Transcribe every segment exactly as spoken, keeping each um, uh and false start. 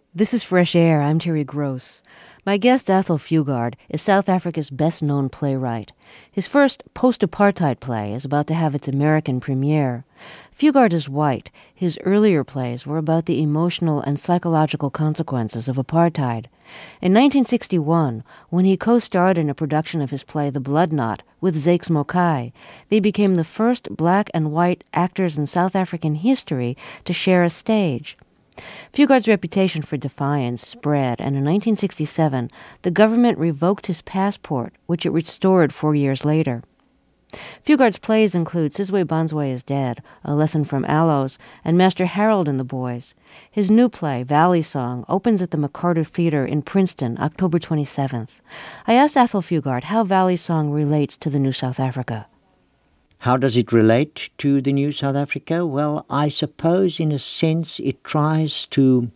This is Fresh Air. I'm Terry Gross. My guest, Athol Fugard, is South Africa's best-known playwright. His first post-apartheid play is about to have its American premiere. Fugard is white. His earlier plays were about the emotional and psychological consequences of apartheid. In nineteen sixty-one, when he co-starred in a production of his play The Blood Knot with Zakes Mokai, they became the first black and white actors in South African history to share a stage. Fugard's reputation for defiance spread, and in nineteen sixty-seven, the government revoked his passport, which it restored four years later. Fugard's plays include Sizwe Banzwe is Dead, A Lesson from Aloes, and Master Harold and the Boys. His new play, Valley Song, opens at the McCarter Theater in Princeton, October twenty-seventh. I asked Athol Fugard how Valley Song relates to the New South Africa. How does it relate to the New South Africa? Well, I suppose in a sense it tries to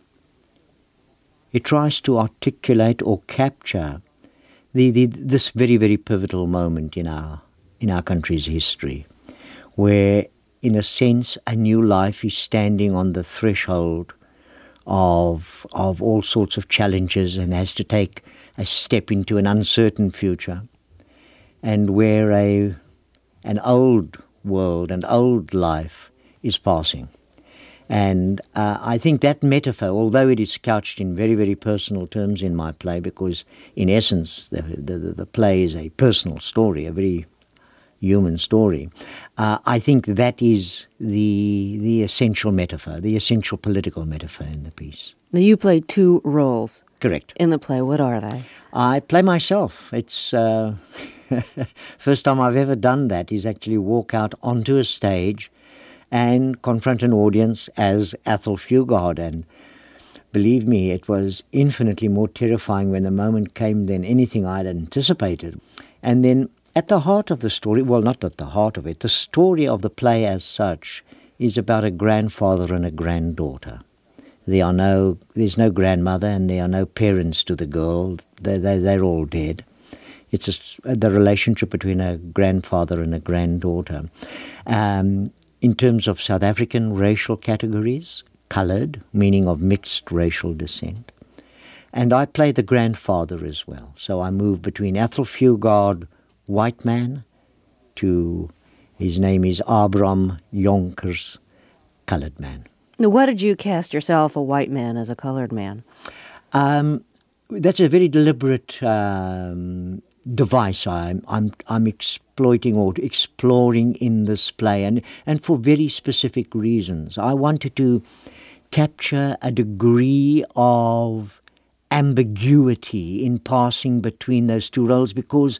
it tries to articulate or capture the, the this very, very pivotal moment in our in our country's history, where in a sense a new life is standing on the threshold of of all sorts of challenges and has to take a step into an uncertain future, and where a an old world, an old life is passing. And uh, I think that metaphor, although it is couched in very, very personal terms in my play, because in essence the, the, the play is a personal story, a very human story, uh, I think that is the the essential metaphor, the essential political metaphor in the piece. Now, you play two roles. Correct. In the play. What are they? I play myself. It's... Uh, First time I've ever done that is actually walk out onto a stage and confront an audience as Athol Fugard. And believe me, it was infinitely more terrifying when the moment came than anything I'd anticipated. And then at the heart of the story, well, not at the heart of it, the story of the play as such is about a grandfather and a granddaughter. There are no, there's no grandmother and there are no parents to the girl. They, they, they're all dead. It's a, the relationship between a grandfather and a granddaughter. Um, in terms of South African racial categories, coloured, meaning of mixed racial descent. And I play the grandfather as well. So I move between Athol Fugard, white man, to his name is Abram Jonkers, coloured man. Now, why did you cast yourself, a white man, as a coloured man? Um, that's a very deliberate Um, device I'm I'm I'm exploiting or exploring in this play, and, and for very specific reasons. I wanted to capture a degree of ambiguity in passing between those two roles, because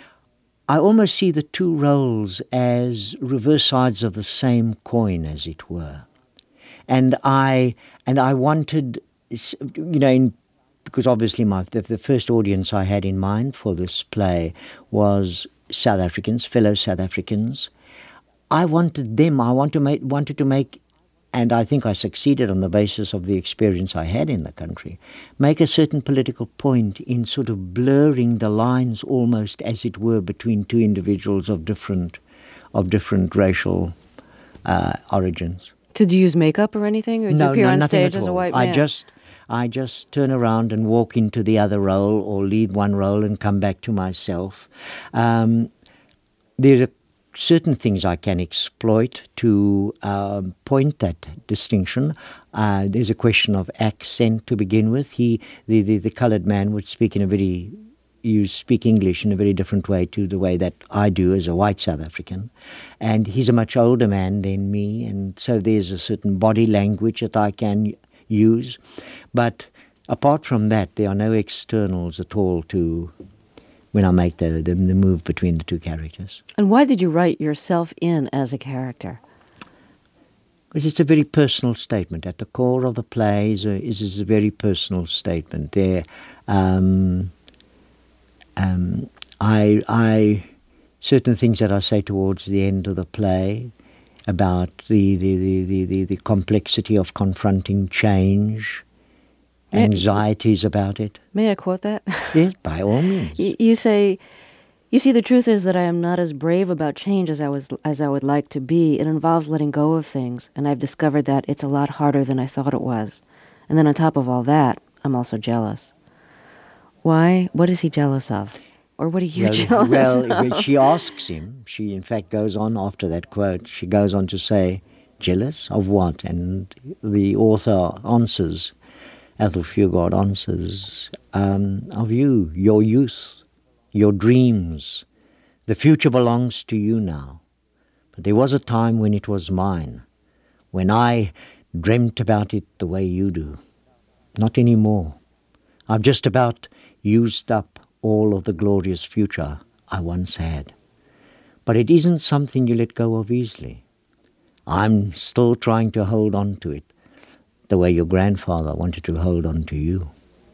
I almost see the two roles as reverse sides of the same coin, as it were. And I and I wanted, you know, in because obviously my the, the first audience I had in mind for this play was South Africans, fellow South Africans. I wanted them, I want to make, wanted to make, and I think I succeeded on the basis of the experience I had in the country, make a certain political point in sort of blurring the lines almost, as it were, between two individuals of different, of different racial uh, origins. Did you use makeup or anything, or did no, you appear no, on nothing stage at as a all. white man? I just... I just turn around and walk into the other role, or leave one role and come back to myself. Um, there are certain things I can exploit to uh, point that distinction. Uh, there's a question of accent to begin with. He, the, the, the coloured man, would speak in a very, you speak English in a very different way to the way that I do as a white South African. And he's a much older man than me, and so there's a certain body language that I can use. But apart from that, there are no externals at all to when I make the, the the move between the two characters. And why did you write yourself in as a character? Because it's a very personal statement. At the core of the play is a, is, is a very personal statement. There, um, um, I, I, certain things that I say towards the end of the play about the the, the, the, the, the complexity of confronting change, anxieties about it. May I quote that? Yes, by all means. Y- you say, you see, the truth is that I am not as brave about change as I was as I would like to be. It involves letting go of things, and I've discovered that it's a lot harder than I thought it was. And then on top of all that, I'm also jealous. Why? What is he jealous of? Or what are you well, jealous well, of? Well, she asks him, she in fact goes on after that quote, she goes on to say, jealous of what? And the author answers, Athol Fugard answers, um, of you, your youth, your dreams. The future belongs to you now. But there was a time when it was mine, when I dreamt about it the way you do. Not anymore. I've just about used up all of the glorious future I once had. But it isn't something you let go of easily. I'm still trying to hold on to it, the way your grandfather wanted to hold on to you.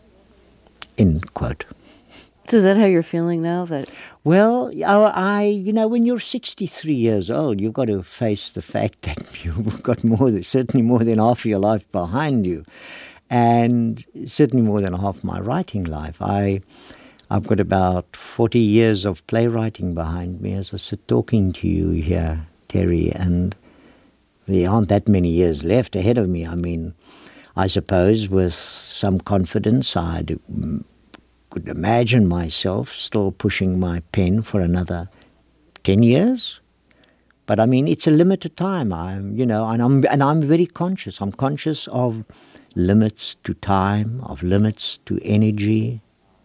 End quote. So is that how you're feeling now? That Well, I, you know, when you're sixty-three years old, you've got to face the fact that you've got more, than, certainly more than half of your life behind you, and certainly more than half my writing life. I, I've got about forty years of playwriting behind me as I sit talking to you here, Terry, and there aren't that many years left ahead of me. I mean, I suppose with some confidence I'd could imagine myself still pushing my pen for another ten years. But I mean, it's a limited time. I'm, you know, and I'm and I'm very conscious. I'm conscious of limits to time, of limits to energy,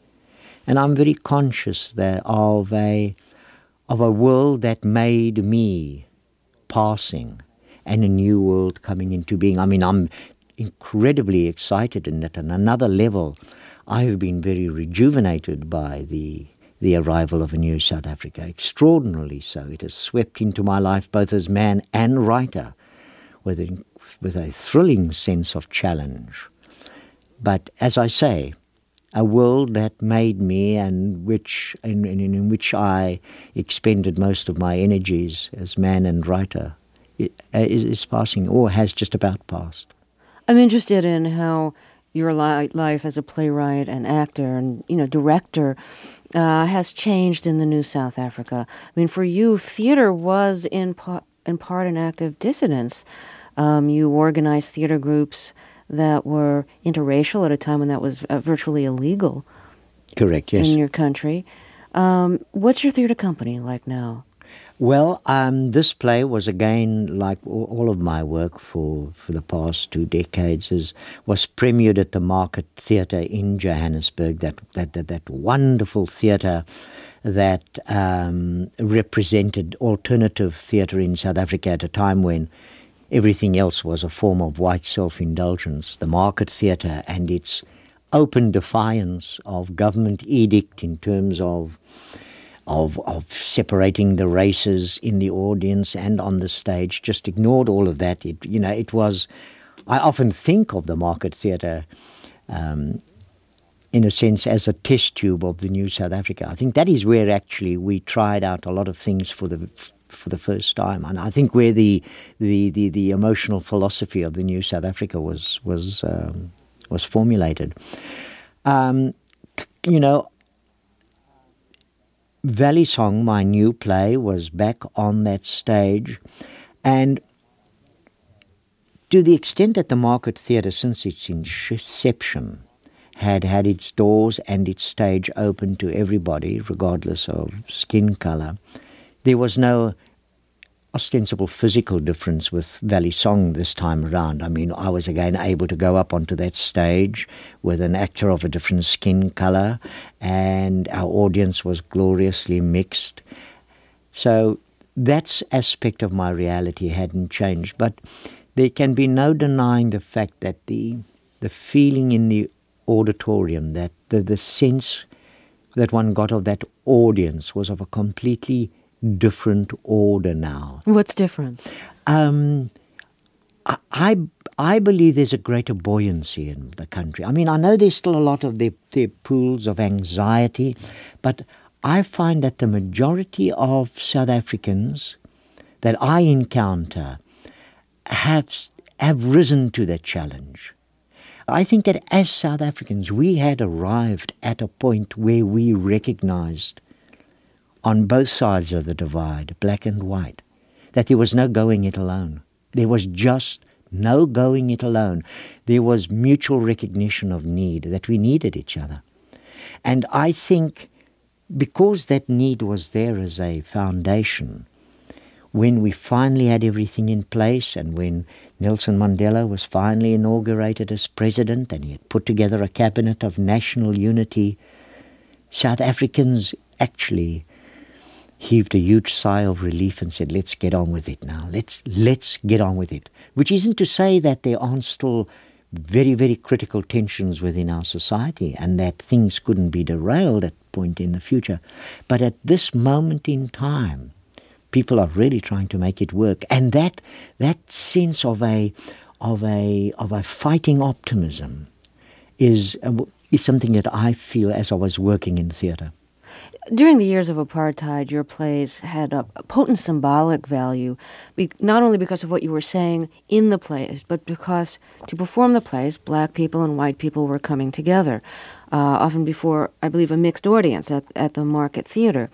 and I'm very conscious that of a of a world that made me passing, and a new world coming into being. I mean, I'm incredibly excited in it. On another level, I've been very rejuvenated by the the arrival of a new South Africa, extraordinarily so. It has swept into my life both as man and writer with a, with a thrilling sense of challenge. But as I say, a world that made me and which in, in, in which I expended most of my energies as man and writer is, is passing, or has just about passed. I'm interested in how your li- life as a playwright and actor and, you know, director uh, has changed in the new South Africa. I mean, for you, theater was in, pa- in part an act of dissidence. Um, you organized theater groups that were interracial at a time when that was uh, virtually illegal. Correct, yes. In your country. Um, what's your theater company like now? Well, um, this play was again, like all of my work for, for the past two decades, is, was premiered at the Market Theatre in Johannesburg, that that that, that wonderful theatre that um, represented alternative theatre in South Africa at a time when everything else was a form of white self-indulgence. The Market Theatre and its open defiance of government edict in terms of Of, of separating the races in the audience and on the stage, just ignored all of that. It, you know, it was, I often think of the Market Theatre um, in a sense as a test tube of the new South Africa. I think that is where actually we tried out a lot of things for the for the first time, and I think where the the, the, the emotional philosophy of the new South Africa was was um, was formulated. Um, you know. Valley Song, my new play, was back on that stage, and to the extent that the Market Theatre, since its inception, had had its doors and its stage open to everybody, regardless of skin colour, there was no ostensible physical difference with Valley Song this time around. I mean, I was again able to go up onto that stage with an actor of a different skin colour, and our audience was gloriously mixed. So that aspect of my reality hadn't changed, but there can be no denying the fact that the the feeling in the auditorium, that the, the sense that one got of that audience was of a completely different order now. What's different? Um, I, I I believe there's a greater buoyancy in the country. I mean, I know there's still a lot of their, their pools of anxiety, but I find that the majority of South Africans that I encounter have have risen to that challenge. I think that as South Africans, we had arrived at a point where we recognized on both sides of the divide, black and white, that there was no going it alone. There was just no going it alone. There was mutual recognition of need, that we needed each other. And I think because that need was there as a foundation, when we finally had everything in place and when Nelson Mandela was finally inaugurated as president and he had put together a cabinet of national unity, South Africans actually heaved a huge sigh of relief and said, let's get on with it now. Let's let's get on with it. Which isn't to say that there aren't still very, very critical tensions within our society and that things couldn't be derailed at a point in the future. But at this moment in time, people are really trying to make it work. And that that sense of a of a of a fighting optimism is is something that I feel as I was working in theatre. During the years of apartheid, your plays had a potent symbolic value, not only because of what you were saying in the plays, but because to perform the plays, black people and white people were coming together, uh, often before, I believe, a mixed audience at, at the Market Theatre.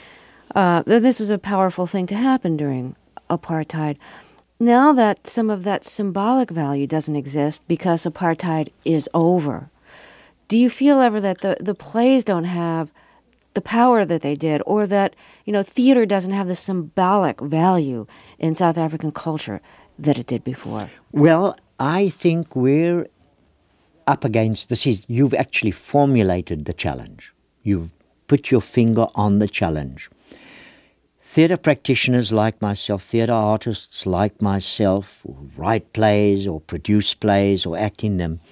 Uh, this was a powerful thing to happen during apartheid. Now that some of that symbolic value doesn't exist because apartheid is over, do you feel ever that the, the plays don't have the power that they did, or that, you know, theater doesn't have the symbolic value in South African culture that it did before? Well, I think we're up against this. Is you've actually formulated the challenge. You've put your finger on the challenge. Theatre practitioners like myself, theatre artists like myself, who write plays or produce plays or act in them,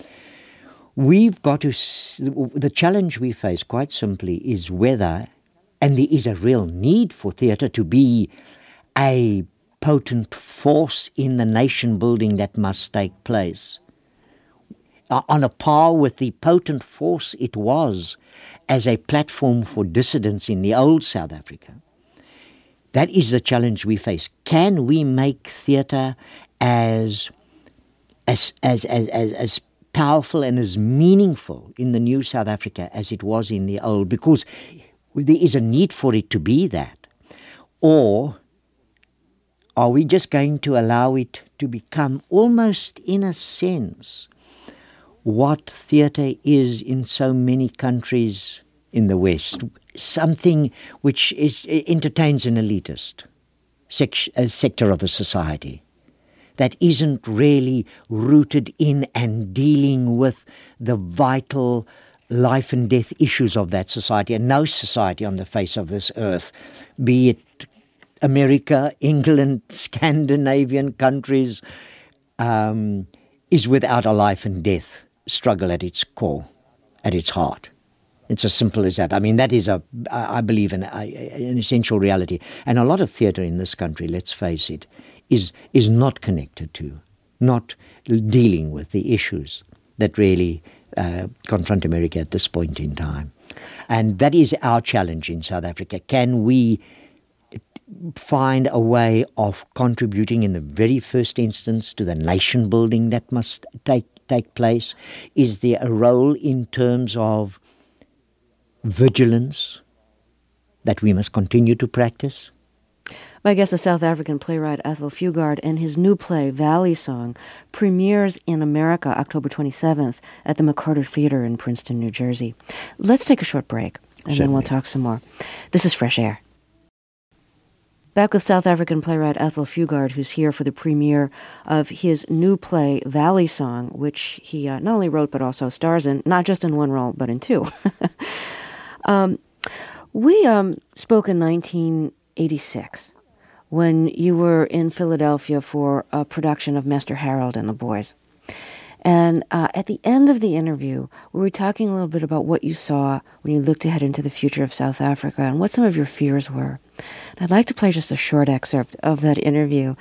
we've got to, the challenge we face quite simply is whether, and there is a real need for theatre to be a potent force in the nation building that must take place, uh, on a par with the potent force it was as a platform for dissidents in the old South Africa. That is the challenge we face. Can we make theatre as, as, as, as, as, as powerful and as meaningful in the new South Africa as it was in the old, because there is a need for it to be that? Or are we just going to allow it to become almost, in a sense, what theatre is in so many countries in the West, something which is entertains an elitist sec- a sector of the society that isn't really rooted in and dealing with the vital life and death issues of that society. And no society on the face of this earth, be it America, England, Scandinavian countries, um, is without a life and death struggle at its core, at its heart. It's as simple as that. I mean, that is, a, I believe, an, an essential reality. And a lot of theatre in this country, let's face it, is is not connected to, not dealing with the issues that really uh, confront America at this point in time. And that is our challenge in South Africa. Can we find a way of contributing in the very first instance to the nation building that must take take place? Is there a role in terms of vigilance that we must continue to practice? My guest is South African playwright Athol Fugard, and his new play, Valley Song, premieres in America October twenty-seventh at the McCarter Theater in Princeton, New Jersey. Let's take a short break, and Certainly. Then we'll talk some more. This is Fresh Air. Back with South African playwright Athol Fugard, who's here for the premiere of his new play, Valley Song, which he uh, not only wrote but also stars in, not just in one role, but in two. um, we um, spoke in nineteen eighty-six. When you were in Philadelphia for a production of Master Harold and the Boys. And uh, at the end of the interview, we were talking a little bit about what you saw when you looked ahead into the future of South Africa and what some of your fears were. And I'd like to play just a short excerpt of that interview.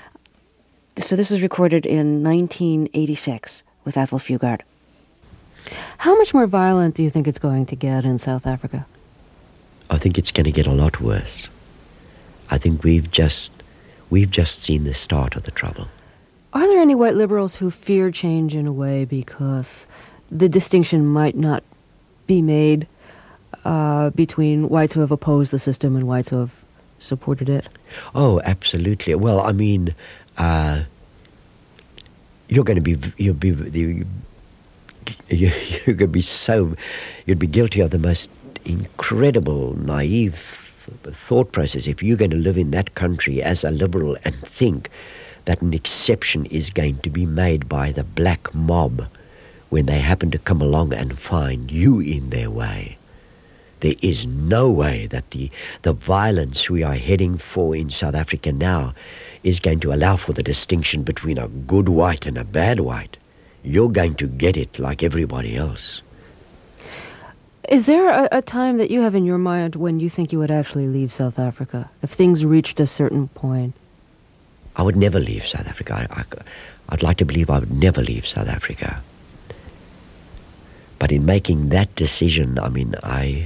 So this was recorded in nineteen eighty-six with Athol Fugard. How much more violent do you think it's going to get in South Africa? I think it's going to get a lot worse. I think we've just we've just seen the start of the trouble. Are there any white liberals who fear change in a way because the distinction might not be made uh, between whites who have opposed the system and whites who have supported it? Oh, absolutely. Well, I mean, uh, you're going to be, you'll be, you, you're going to be so, you'd be guilty of the most incredible, naive thought process if you're going to live in that country as a liberal and think that an exception is going to be made by the black mob when they happen to come along and find you in their way. There is no way that the, the violence we are heading for in South Africa now is going to allow for the distinction between a good white and a bad white. You're going to get it like everybody else. Is there a, a time that you have in your mind when you think you would actually leave South Africa, if things reached a certain point? I would never leave South Africa. I, I, I'd like to believe I would never leave South Africa. But in making that decision, I mean, I,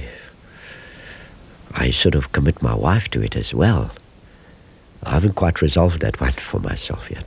I sort of commit my wife to it as well. I haven't quite resolved that one for myself yet.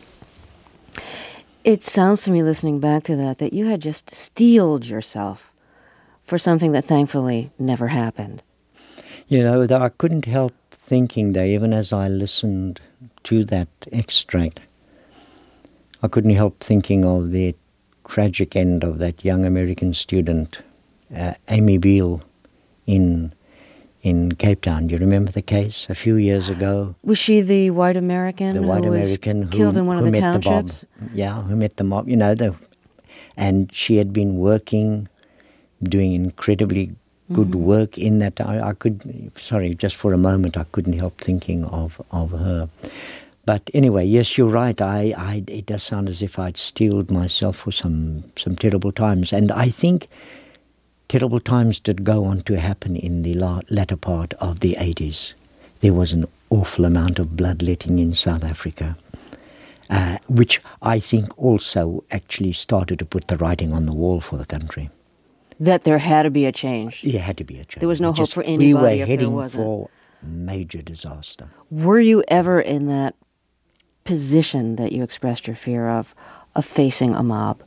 It sounds to me, listening back to that, that you had just steeled yourself for something that thankfully never happened. You know, though I couldn't help thinking, though, even as I listened to that extract, I couldn't help thinking of the tragic end of that young American student, uh, Amy Beale, in in Cape Town. Do you remember the case a few years ago? Was she the white American the who white was American who, killed in one of who the met townships? The mob. Yeah, who met the mob. You know, the, and she had been working, doing incredibly good mm-hmm. work in that. I, I could, sorry, just for a moment, I couldn't help thinking of, of her. But anyway, yes, you're right. I, I, it does sound as if I'd steeled myself for some, some terrible times. And I think terrible times did go on to happen in the la- latter part of the eighties. There was an awful amount of bloodletting in South Africa, uh, which I think also actually started to put the writing on the wall for the country. That there had to be a change. There had to be a change. There was no Just, hope for anybody we were if heading there wasn't. for major disaster. Were you ever in that position that you expressed your fear of, of facing a mob?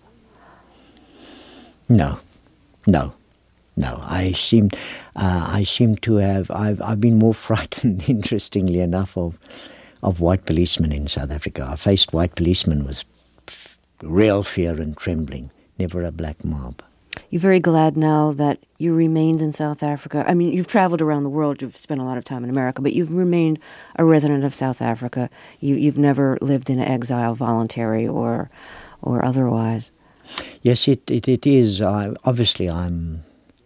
No, no, no. I seem, uh, I seem to have. I've, I've been more frightened, interestingly enough, of, of white policemen in South Africa. I faced white policemen with real fear and trembling. Never a black mob. You're very glad now that you remained in South Africa. I mean, you've traveled around the world. You've spent a lot of time in America, but you've remained a resident of South Africa. You, you've never lived in exile, voluntary or or otherwise. Yes, it it, it is. I, obviously, I'm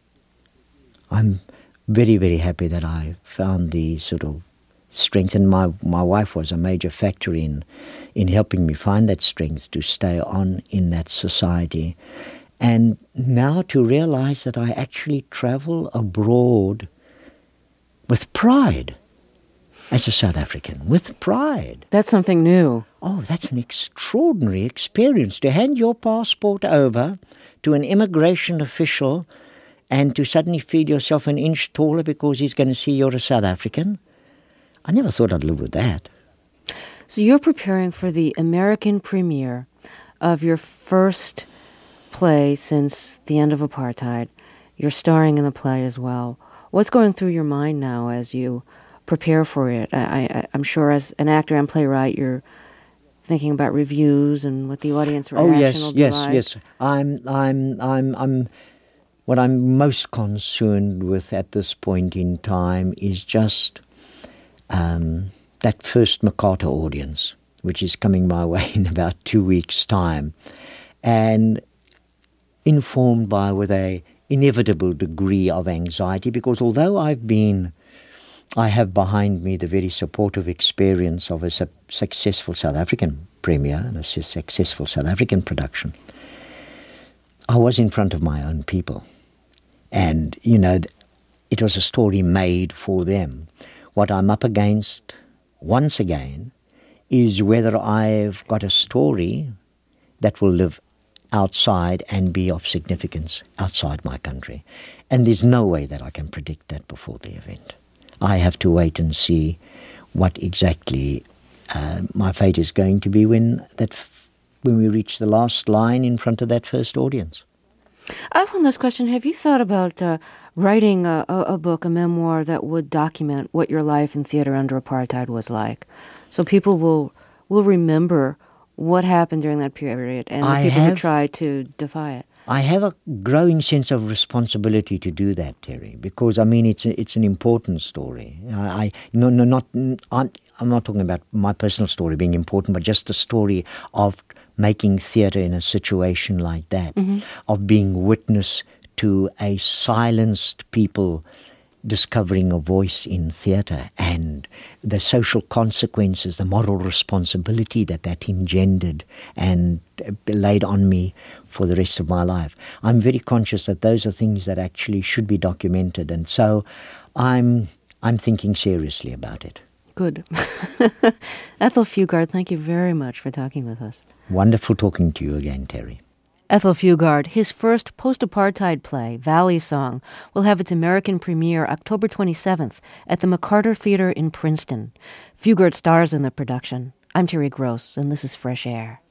I'm very, very happy that I found the sort of strength, and my, my wife was a major factor in, in helping me find that strength to stay on in that society. And now to realize that I actually travel abroad with pride as a South African, with pride. That's something new. Oh, that's an extraordinary experience, to hand your passport over to an immigration official and to suddenly feel yourself an inch taller because he's going to see you're a South African. I never thought I'd live with that. So you're preparing for the American premiere of your first play since the end of apartheid. You're starring in the play as well. What's going through your mind now as you prepare for it? I, I, I'm sure as an actor and playwright, you're thinking about reviews and what the audience reaction oh, yes, will be yes, like. yes. I'm, I'm, I'm, I'm. What I'm most concerned with at this point in time is just um, that first Makata audience, which is coming my way in about two weeks' time, and informed by with a inevitable degree of anxiety, because although I've been, I have behind me the very supportive experience of a su- successful South African premiere and a su- successful South African production, I was in front of my own people. And, you know, it was a story made for them. What I'm up against, once again, is whether I've got a story that will live outside and be of significance outside my country. And there's no way that I can predict that before the event. I have to wait and see what exactly uh, my fate is going to be when that f- when we reach the last line in front of that first audience. I have one last question. Have you thought about uh, writing a, a, a book, a memoir that would document what your life in theater under apartheid was like? So people will will remember What happened during that period and the I people who have- tried to defy it? I have a growing sense of responsibility to do that, Terry, because I mean it's a, it's an important story. I, I no no not I'm, I'm not talking about my personal story being important, but just the story of making theatre in a situation like that, mm-hmm. of being witness to a silenced people discovering a voice in theatre, and the social consequences, the moral responsibility that that engendered and laid on me for the rest of my life. I'm very conscious that those are things that actually should be documented, and so I'm I'm thinking seriously about it. Good. Ethel Fugard, thank you very much for talking with us. Wonderful talking to you again, Terry. Ethel Fugard, his first post-apartheid play, Valley Song, will have its American premiere October twenty-seventh at the McCarter Theater in Princeton. Fugard stars in the production. I'm Terry Gross, and this is Fresh Air.